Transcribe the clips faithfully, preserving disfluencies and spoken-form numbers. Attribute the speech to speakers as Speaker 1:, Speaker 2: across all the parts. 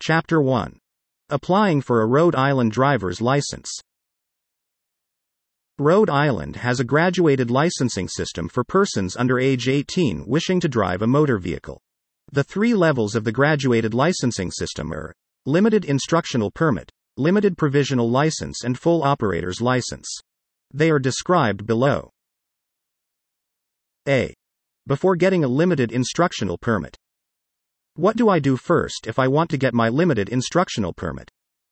Speaker 1: Chapter one. Applying for a Rhode Island driver's license. Rhode Island has a graduated licensing system for persons under age eighteen wishing to drive a motor vehicle. The three levels of the graduated licensing system are limited instructional permit, limited provisional license, and full operator's license. They are described below. A. Before getting a limited instructional permit. What do I do first if I want to get my limited instructional permit?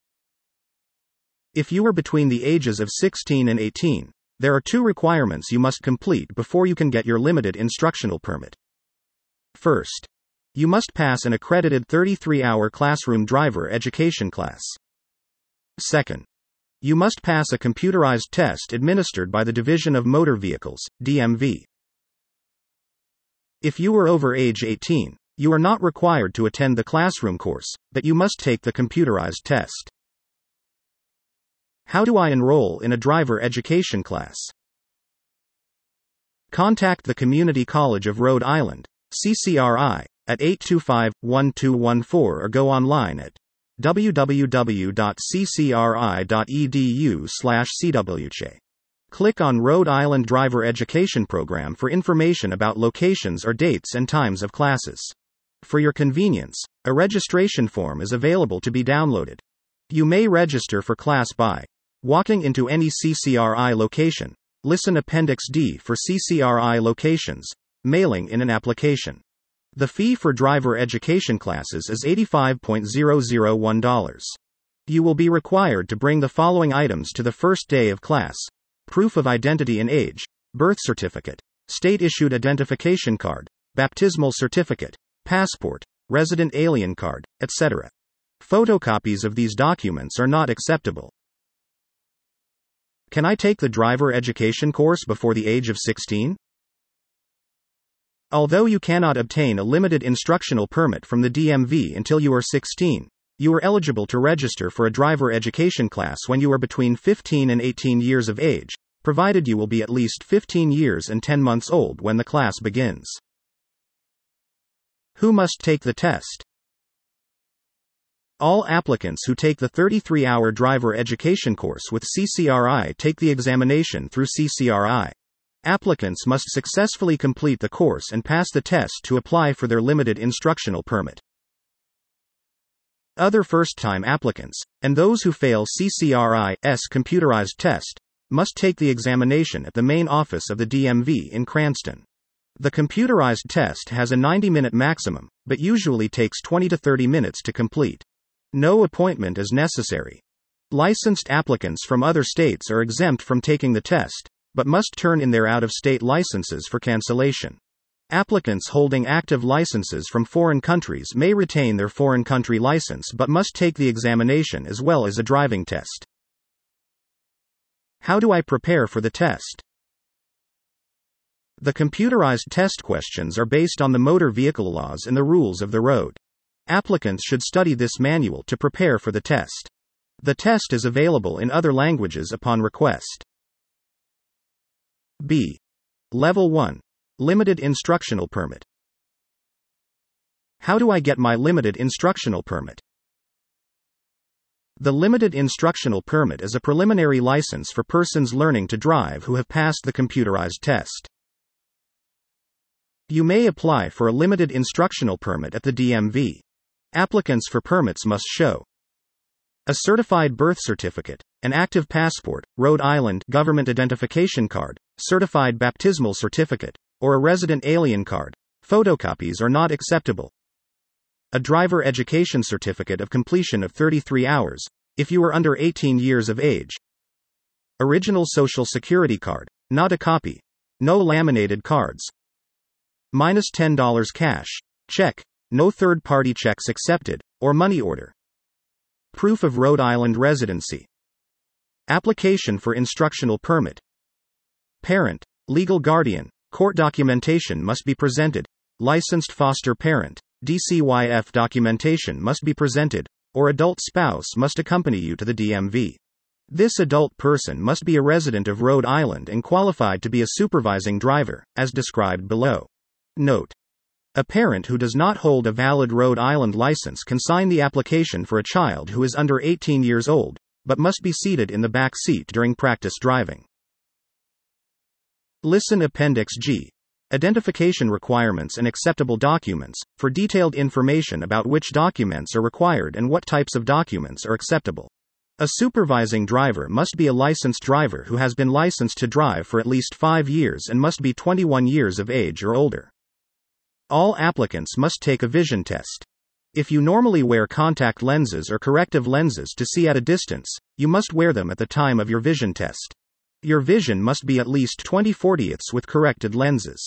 Speaker 1: If you are between the ages of sixteen and eighteen, there are two requirements you must complete before you can get your limited instructional permit. First, you must pass an accredited thirty-three hour classroom driver education class. Second, you must pass a computerized test administered by the Division of Motor Vehicles, D M V. If you are over age eighteen, you are not required to attend the classroom course, but you must take the computerized test. How do I enroll in a driver education class? Contact the Community College of Rhode Island, C C R I, at eight two five, one two one four or go online at w w w dot c c r i dot e d u slash c w j. Click on Rhode Island Driver Education Program for information about locations or dates and times of classes. For your convenience, a registration form is available to be downloaded. You may register for class by walking into any C C R I location, listen Appendix D for C C R I locations, mailing in an application. The fee for driver education classes is eighty-five dollars and one cent. You will be required to bring the following items to the first day of class: proof of identity and age, birth certificate, state-issued identification card, baptismal certificate, passport, resident alien card, et cetera. Photocopies of these documents are not acceptable. Can I take the driver education course before the age of sixteen? Although you cannot obtain a limited instructional permit from the D M V until you are sixteen, you are eligible to register for a driver education class when you are between fifteen and eighteen years of age, provided you will be at least fifteen years and ten months old when the class begins. Who must take the test? All applicants who take the thirty-three hour driver education course with C C R I take the examination through C C R I. Applicants must successfully complete the course and pass the test to apply for their limited instructional permit. Other first-time applicants, and those who fail C C R I's computerized test, must take the examination at the main office of the D M V in Cranston. The computerized test has a ninety minute maximum, but usually takes twenty to thirty minutes to complete. No appointment is necessary. Licensed applicants from other states are exempt from taking the test, but must turn in their out-of-state licenses for cancellation. Applicants holding active licenses from foreign countries may retain their foreign country license but must take the examination as well as a driving test. How do I prepare for the test? The computerized test questions are based on the motor vehicle laws and the rules of the road. Applicants should study this manual to prepare for the test. The test is available in other languages upon request. B. Level one. Limited Instructional Permit. How do I get my limited instructional permit? The limited instructional permit is a preliminary license for persons learning to drive who have passed the computerized test. You may apply for a limited instructional permit at the D M V. Applicants for permits must show a certified birth certificate, an active passport, Rhode Island government identification card, certified baptismal certificate, or a resident alien card. Photocopies are not acceptable. A driver education certificate of completion of thirty-three hours, if you are under eighteen years of age. Original Social Security card, not a copy. No laminated cards. Minus ten dollars cash, check, no third-party checks accepted, or money order. Proof of Rhode Island residency. Application for instructional permit. Parent, legal guardian, court documentation must be presented. Licensed foster parent, D C Y F documentation must be presented, or adult spouse must accompany you to the D M V. This adult person must be a resident of Rhode Island and qualified to be a supervising driver, as described below. Note: A parent who does not hold a valid Rhode Island license can sign the application for a child who is under eighteen years old, but must be seated in the back seat during practice driving. Listen Appendix G. Identification requirements and acceptable documents, for detailed information about which documents are required and what types of documents are acceptable. A supervising driver must be a licensed driver who has been licensed to drive for at least five years and must be twenty-one years of age or older. All applicants must take a vision test. If you normally wear contact lenses or corrective lenses to see at a distance, you must wear them at the time of your vision test. Your vision must be at least twenty fortieths with corrected lenses.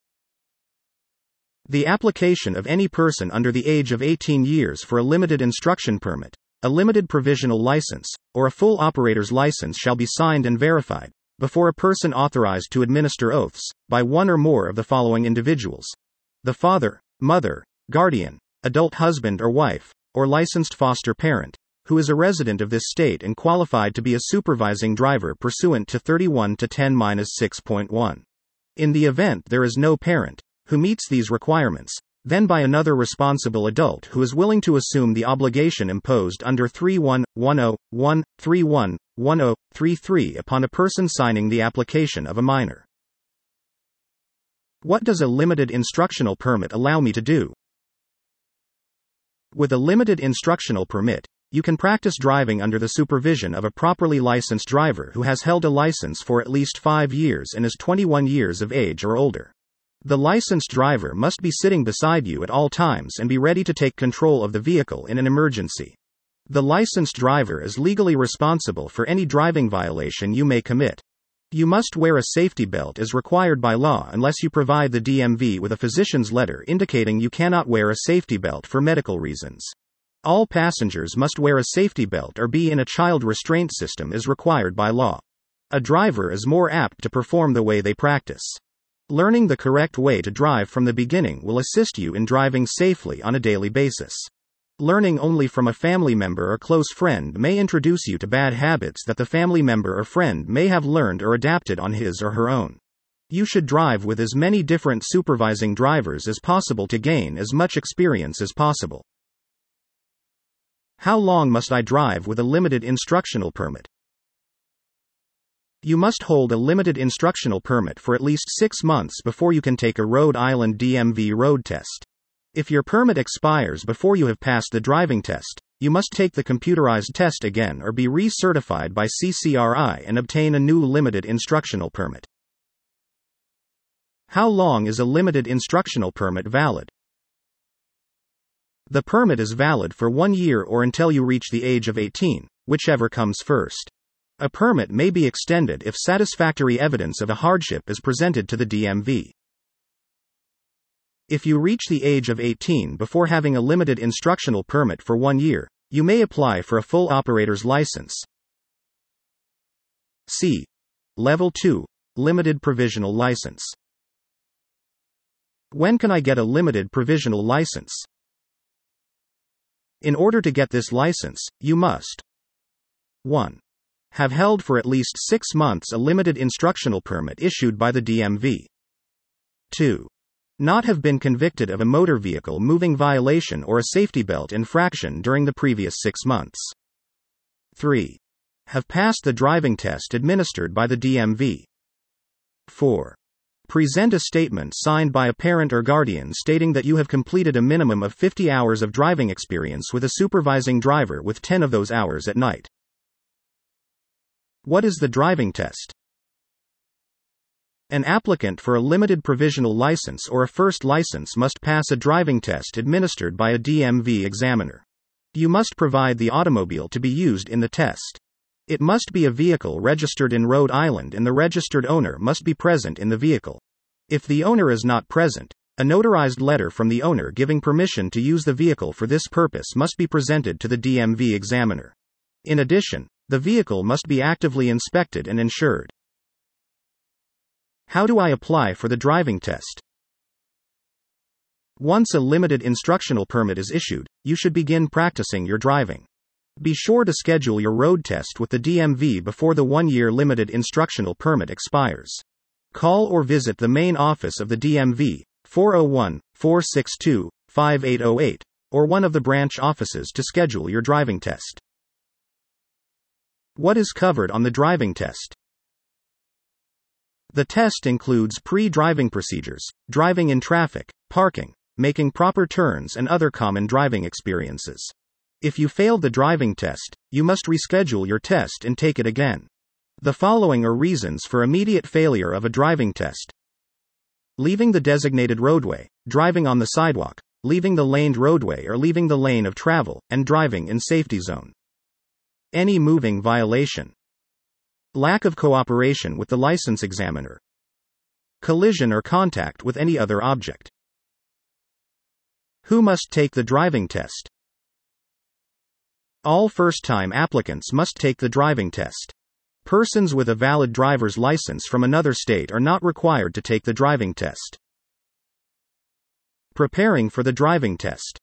Speaker 1: The application of any person under the age of eighteen years for a limited instruction permit, a limited provisional license, or a full operator's license shall be signed and verified, before a person authorized to administer oaths, by one or more of the following individuals: the father, mother, guardian, adult husband or wife, or licensed foster parent, who is a resident of this state and qualified to be a supervising driver pursuant to thirty-one to ten dash six point one. In the event there is no parent who meets these requirements, then by another responsible adult who is willing to assume the obligation imposed under thirty-one ten one thirty-one ten thirty-three upon a person signing the application of a minor. What does a limited instructional permit allow me to do? With a limited instructional permit, you can practice driving under the supervision of a properly licensed driver who has held a license for at least five years and is twenty-one years of age or older. The licensed driver must be sitting beside you at all times and be ready to take control of the vehicle in an emergency. The licensed driver is legally responsible for any driving violation you may commit. You must wear a safety belt as required by law unless you provide the D M V with a physician's letter indicating you cannot wear a safety belt for medical reasons. All passengers must wear a safety belt or be in a child restraint system as required by law. A driver is more apt to perform the way they practice. Learning the correct way to drive from the beginning will assist you in driving safely on a daily basis. Learning only from a family member or close friend may introduce you to bad habits that the family member or friend may have learned or adapted on his or her own. You should drive with as many different supervising drivers as possible to gain as much experience as possible. How long must I drive with a limited instructional permit? You must hold a limited instructional permit for at least six months before you can take a Rhode Island D M V road test. If your permit expires before you have passed the driving test, you must take the computerized test again or be recertified by C C R I and obtain a new limited instructional permit. How long is a limited instructional permit valid? The permit is valid for one year or until you reach the age of eighteen, whichever comes first. A permit may be extended if satisfactory evidence of a hardship is presented to the D M V. If you reach the age of eighteen before having a limited instructional permit for one year, you may apply for a full operator's license. C. Level two. Limited Provisional License. When can I get a limited provisional license? In order to get this license, you must: one. Have held for at least six months a limited instructional permit issued by the D M V. two. Not have been convicted of a motor vehicle moving violation or a safety belt infraction during the previous six months. three. Have passed the driving test administered by the D M V. four. Present a statement signed by a parent or guardian stating that you have completed a minimum of fifty hours of driving experience with a supervising driver with ten of those hours at night. What is the driving test? An applicant for a limited provisional license or a first license must pass a driving test administered by a D M V examiner. You must provide the automobile to be used in the test. It must be a vehicle registered in Rhode Island and the registered owner must be present in the vehicle. If the owner is not present, a notarized letter from the owner giving permission to use the vehicle for this purpose must be presented to the D M V examiner. In addition, the vehicle must be actively inspected and insured. How do I apply for the driving test? Once a limited instructional permit is issued, you should begin practicing your driving. Be sure to schedule your road test with the D M V before the one-year limited instructional permit expires. Call or visit the main office of the D M V, four oh one, four six two, five eight oh eight, or one of the branch offices to schedule your driving test. What is covered on the driving test? The test includes pre-driving procedures, driving in traffic, parking, making proper turns, and other common driving experiences. If you failed the driving test, you must reschedule your test and take it again. The following are reasons for immediate failure of a driving test: leaving the designated roadway, driving on the sidewalk, leaving the laned roadway or leaving the lane of travel, and driving in safety zone. Any moving violation. Lack of cooperation with the license examiner. Collision or contact with any other object. Who must take the driving test? All first-time applicants must take the driving test. Persons with a valid driver's license from another state are not required to take the driving test. Preparing for the driving test.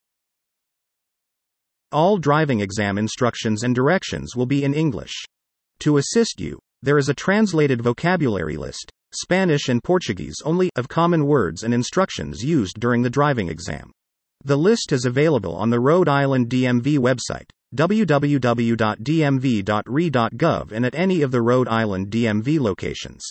Speaker 1: All driving exam instructions and directions will be in English. To assist you, there is a translated vocabulary list, Spanish and Portuguese only, of common words and instructions used during the driving exam. The list is available on the Rhode Island D M V website, w w w dot d m v dot r e dot gov, and at any of the Rhode Island D M V locations.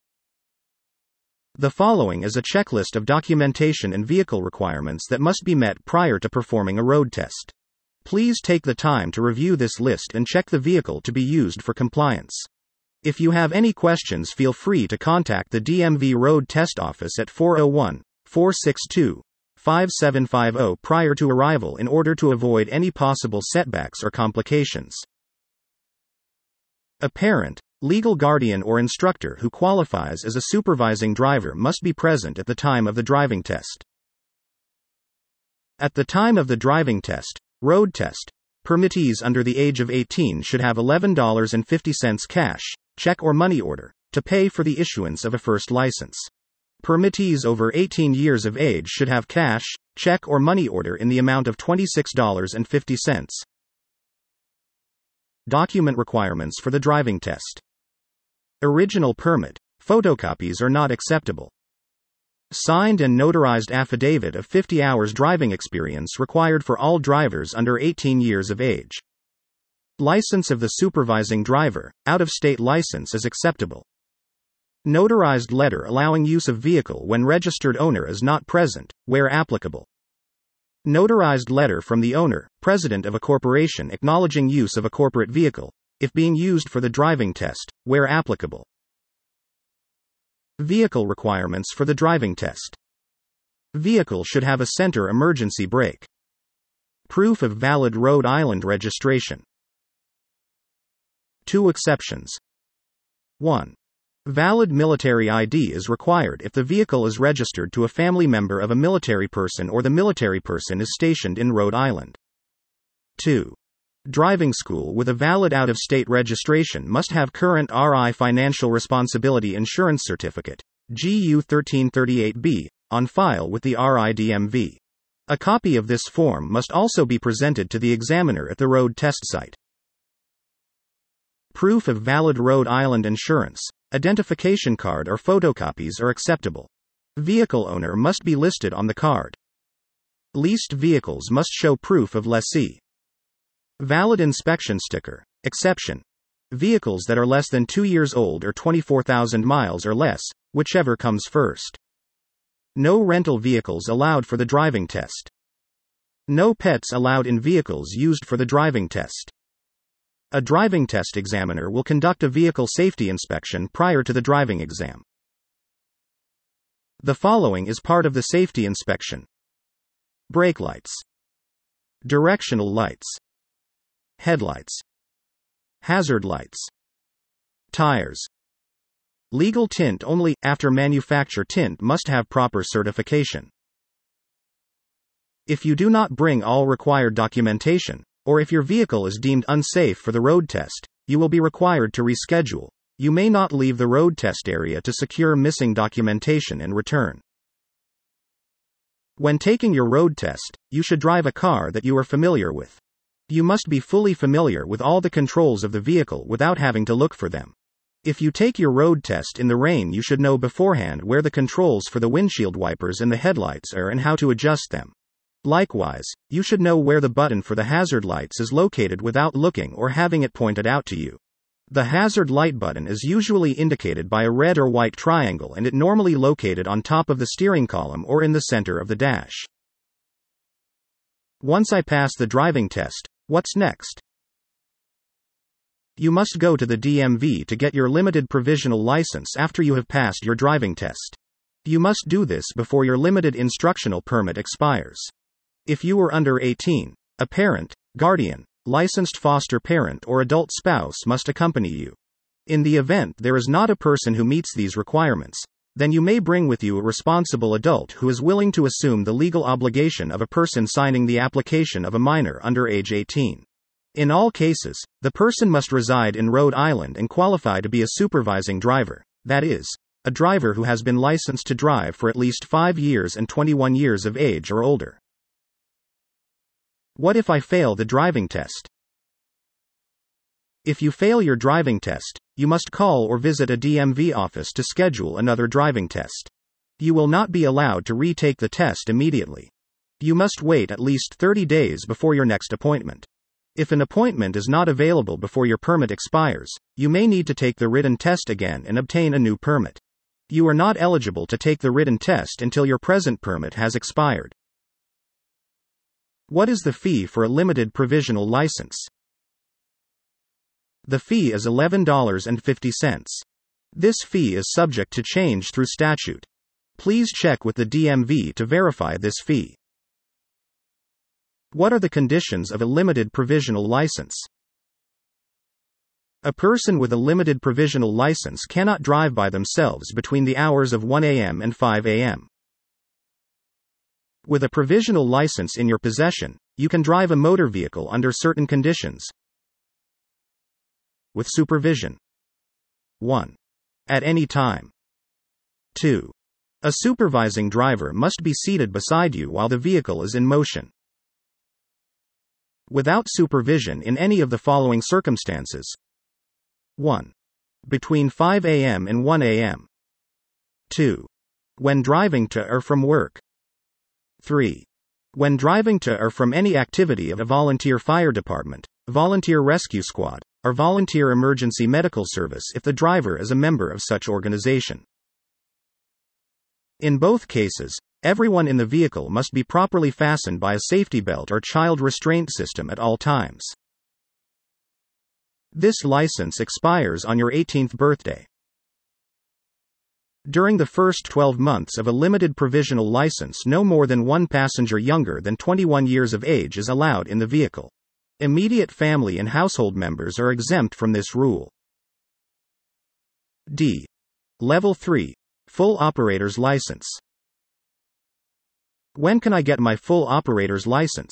Speaker 1: The following is a checklist of documentation and vehicle requirements that must be met prior to performing a road test. Please take the time to review this list and check the vehicle to be used for compliance. If you have any questions, feel free to contact the D M V Road Test Office at four oh one, four six two, five seven five zero prior to arrival in order to avoid any possible setbacks or complications. A parent, legal guardian, or instructor who qualifies as a supervising driver must be present at the time of the driving test. At the time of the driving test, road test, permittees under the age of eighteen should have eleven dollars and fifty cents cash, check or money order, to pay for the issuance of a first license. Permittees over eighteen years of age should have cash, check or money order in the amount of twenty-six dollars and fifty cents. Document requirements for the driving test. Original permit, photocopies are not acceptable. Signed and notarized affidavit of fifty hours driving experience required for all drivers under eighteen years of age. License of the supervising driver, out-of-state license is acceptable. Notarized letter allowing use of vehicle when registered owner is not present, where applicable. Notarized letter from the owner, president of a corporation acknowledging use of a corporate vehicle, if being used for the driving test, where applicable. Vehicle requirements for the driving test. Vehicle should have a center emergency brake. Proof of valid Rhode Island registration. Two exceptions. one. Valid military I D is required if the vehicle is registered to a family member of a military person or the military person is stationed in Rhode Island. two. Driving school with a valid out-of-state registration must have current R I Financial Responsibility Insurance Certificate, G U thirteen thirty-eight B, on file with the R I D M V. A copy of this form must also be presented to the examiner at the road test site. Proof of valid Rhode Island insurance, identification card or photocopies are acceptable. Vehicle owner must be listed on the card. Leased vehicles must show proof of lessee. Valid inspection sticker, exception. Vehicles that are less than two years old or twenty-four thousand miles or less, whichever comes first. No rental vehicles allowed for the driving test. No pets allowed in vehicles used for the driving test. A driving test examiner will conduct a vehicle safety inspection prior to the driving exam. The following is part of the safety inspection: brake lights, directional lights, headlights, hazard lights, tires. Legal tint only, after manufacture tint must have proper certification. If you do not bring all required documentation, or if your vehicle is deemed unsafe for the road test, you will be required to reschedule. You may not leave the road test area to secure missing documentation and return. When taking your road test, you should drive a car that you are familiar with. You must be fully familiar with all the controls of the vehicle without having to look for them. If you take your road test in the rain, you should know beforehand where the controls for the windshield wipers and the headlights are and how to adjust them. Likewise, you should know where the button for the hazard lights is located without looking or having it pointed out to you. The hazard light button is usually indicated by a red or white triangle, and it normally located on top of the steering column or in the center of the dash. Once I pass the driving test, what's next? You must go to the D M V to get your limited provisional license after you have passed your driving test. You must do this before your limited instructional permit expires. If you are under eighteen, a parent, guardian, licensed foster parent or adult spouse must accompany you. In the event there is not a person who meets these requirements, then you may bring with you a responsible adult who is willing to assume the legal obligation of a person signing the application of a minor under age eighteen. In all cases, the person must reside in Rhode Island and qualify to be a supervising driver, that is, a driver who has been licensed to drive for at least five years and twenty-one years of age or older. What if I fail the driving test? If you fail your driving test, you must call or visit a D M V office to schedule another driving test. You will not be allowed to retake the test immediately. You must wait at least thirty days before your next appointment. If an appointment is not available before your permit expires, you may need to take the written test again and obtain a new permit. You are not eligible to take the written test until your present permit has expired. What is the fee for a limited provisional license? The fee is eleven dollars and fifty cents. This fee is subject to change through statute. Please check with the D M V to verify this fee. What are the conditions of a limited provisional license? A person with a limited provisional license cannot drive by themselves between the hours of one a m and five a m With a provisional license in your possession, you can drive a motor vehicle under certain conditions. With supervision. one. At any time. two. A supervising driver must be seated beside you while the vehicle is in motion. Without supervision in any of the following circumstances. one. Between five a m and one a m two. When driving to or from work. three. When driving to or from any activity of a volunteer fire department, volunteer rescue squad, or volunteer emergency medical service if the driver is a member of such organization. In both cases, everyone in the vehicle must be properly fastened by a safety belt or child restraint system at all times. This license expires on your eighteenth birthday. During the first twelve months of a limited provisional license, no more than one passenger younger than twenty-one years of age is allowed in the vehicle. Immediate family and household members are exempt from this rule. D. Level three. Full operator's license. When can I get my full operator's license?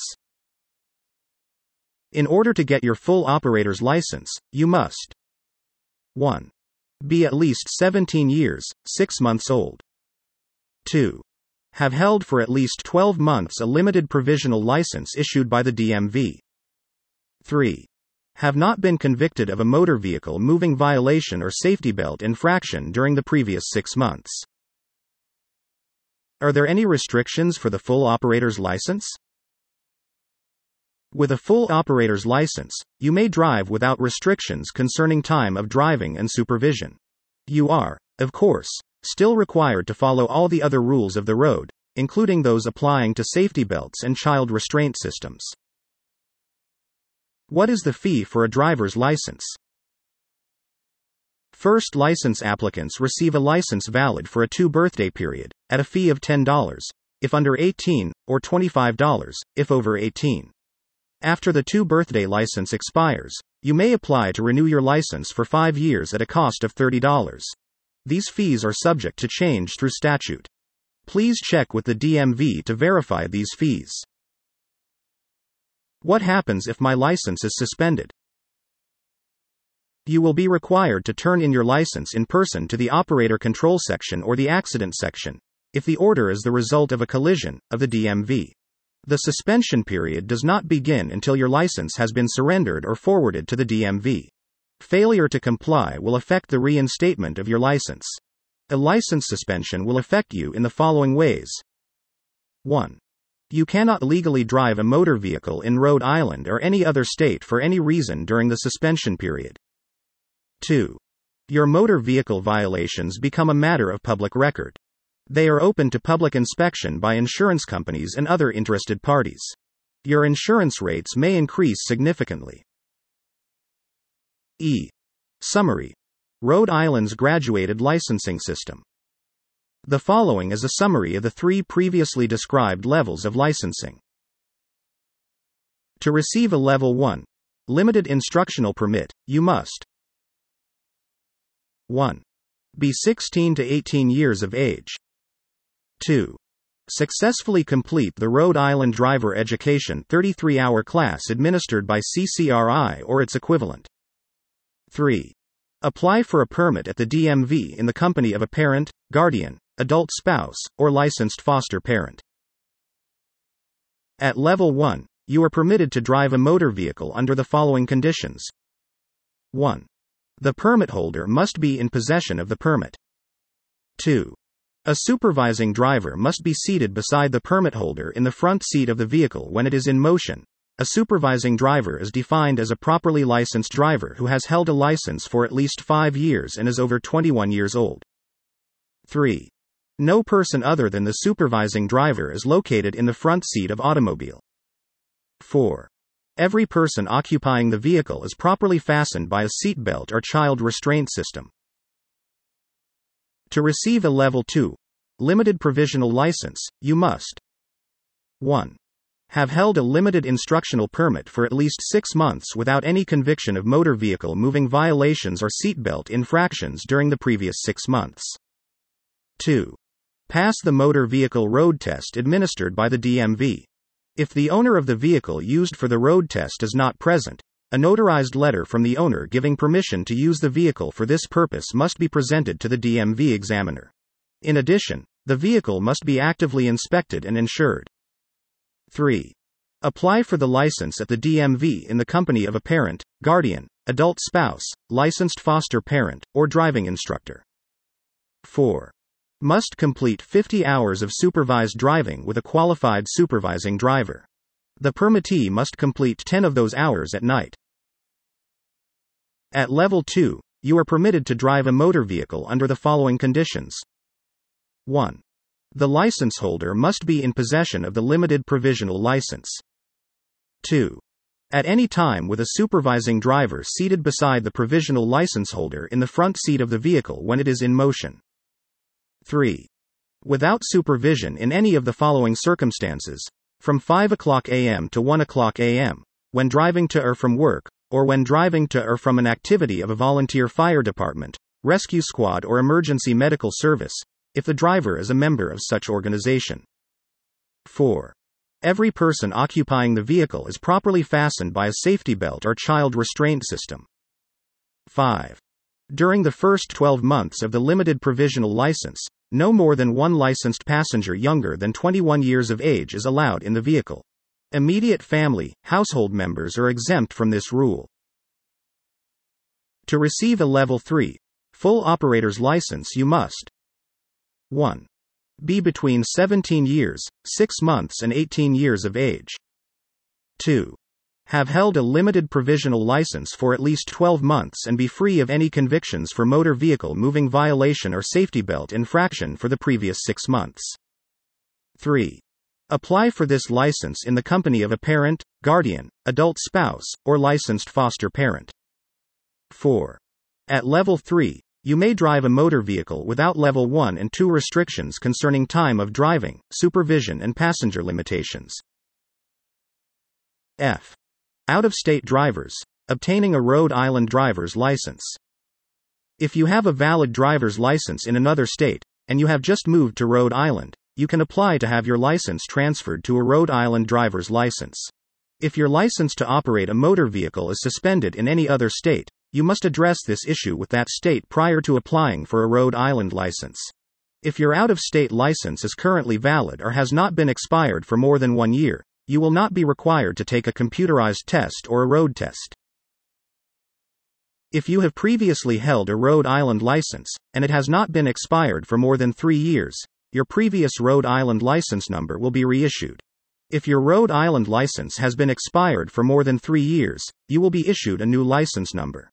Speaker 1: In order to get your full operator's license, you must one. Be at least seventeen years, six months old. two. Have held for at least twelve months a limited provisional license issued by the D M V. three. Have not been convicted of a motor vehicle moving violation or safety belt infraction during the previous six months. Are there any restrictions for the full operator's license? With a full operator's license, you may drive without restrictions concerning time of driving and supervision. You are, of course, still required to follow all the other rules of the road, including those applying to safety belts and child restraint systems. What is the fee for a driver's license? First license applicants receive a license valid for a two-birthday period, at a fee of ten dollars, if under eighteen, or twenty-five dollars, if over eighteen. After the two-birthday license expires, you may apply to renew your license for five years at a cost of thirty dollars. These fees are subject to change through statute. Please check with the D M V to verify these fees. What happens if my license is suspended? You will be required to turn in your license in person to the operator control section or the accident section, if the order is the result of a collision, of the D M V. The suspension period does not begin until your license has been surrendered or forwarded to the D M V. Failure to comply will affect the reinstatement of your license. A license suspension will affect you in the following ways. one. You cannot legally drive a motor vehicle in Rhode Island or any other state for any reason during the suspension period. two. Your motor vehicle violations become a matter of public record. They are open to public inspection by insurance companies and other interested parties. Your insurance rates may increase significantly. E. Summary. Rhode Island's graduated licensing system. The following is a summary of the three previously described levels of licensing. To receive a Level one limited instructional permit, you must one. Be sixteen to eighteen years of age. two. Successfully complete the Rhode Island Driver Education thirty-three hour class administered by C C R I or its equivalent. three. Apply for a permit at the D M V in the company of a parent, guardian, adult spouse, or licensed foster parent. At Level one, you are permitted to drive a motor vehicle under the following conditions. one. The permit holder must be in possession of the permit. two. A supervising driver must be seated beside the permit holder in the front seat of the vehicle when it is in motion. A supervising driver is defined as a properly licensed driver who has held a license for at least five years and is over twenty-one years old. three. No person other than the supervising driver is located in the front seat of automobile. four. Every person occupying the vehicle is properly fastened by a seat belt or child restraint system. To receive a Level two limited provisional license, you must one. Have held a limited instructional permit for at least six months without any conviction of motor vehicle moving violations or seatbelt infractions during the previous six months. two. Pass the motor vehicle road test administered by the D M V. If the owner of the vehicle used for the road test is not present, a notarized letter from the owner giving permission to use the vehicle for this purpose must be presented to the D M V examiner. In addition, the vehicle must be actively inspected and insured. three. Apply for the license at the D M V in the company of a parent, guardian, adult spouse, licensed foster parent, or driving instructor. four. Must complete fifty hours of supervised driving with a qualified supervising driver. The permittee must complete ten of those hours at night. At Level two, you are permitted to drive a motor vehicle under the following conditions. one. The license holder must be in possession of the limited provisional license. two. At any time with a supervising driver seated beside the provisional license holder in the front seat of the vehicle when it is in motion. three. Without supervision in any of the following circumstances, from five o'clock a m to one o'clock a m, when driving to or from work, or when driving to or from an activity of a volunteer fire department, rescue squad or emergency medical service, if the driver is a member of such organization. four. Every person occupying the vehicle is properly fastened by a safety belt or child restraint system. five. During the first twelve months of the limited provisional license, no more than one licensed passenger younger than twenty-one years of age is allowed in the vehicle. Immediate family, household members are exempt from this rule. To receive a Level three full operator's license, you must one. Be between seventeen years, six months and eighteen years of age. two. Have held a limited provisional license for at least twelve months and be free of any convictions for motor vehicle moving violation or safety belt infraction for the previous six months. three. Apply for this license in the company of a parent, guardian, adult spouse, or licensed foster parent. four. At Level three, you may drive a motor vehicle without Level one and two restrictions concerning time of driving, supervision and passenger limitations. F. Out-of-state drivers. Obtaining a Rhode Island driver's license. If you have a valid driver's license in another state, and you have just moved to Rhode Island, you can apply to have your license transferred to a Rhode Island driver's license. If your license to operate a motor vehicle is suspended in any other state, you must address this issue with that state prior to applying for a Rhode Island license. If your out-of-state license is currently valid or has not been expired for more than one year, you will not be required to take a computerized test or a road test. If you have previously held a Rhode Island license, and it has not been expired for more than three years, your previous Rhode Island license number will be reissued. If your Rhode Island license has been expired for more than three years, you will be issued a new license number.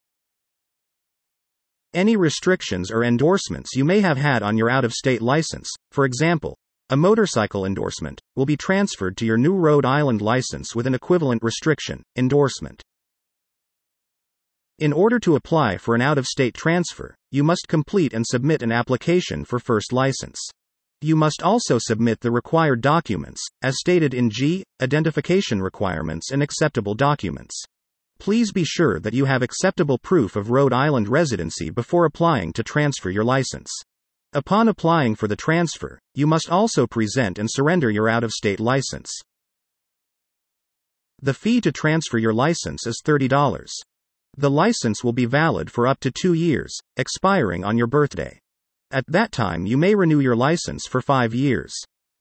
Speaker 1: Any restrictions or endorsements you may have had on your out-of-state license, for example, a motorcycle endorsement, will be transferred to your new Rhode Island license with an equivalent restriction, endorsement. In order to apply for an out-of-state transfer, you must complete and submit an application for first license. You must also submit the required documents, as stated in G, Identification Requirements and Acceptable Documents. Please be sure that you have acceptable proof of Rhode Island residency before applying to transfer your license. Upon applying for the transfer, you must also present and surrender your out-of-state license. The fee to transfer your license is thirty dollars. The license will be valid for up to two years, expiring on your birthday. At that time, you may renew your license for five years.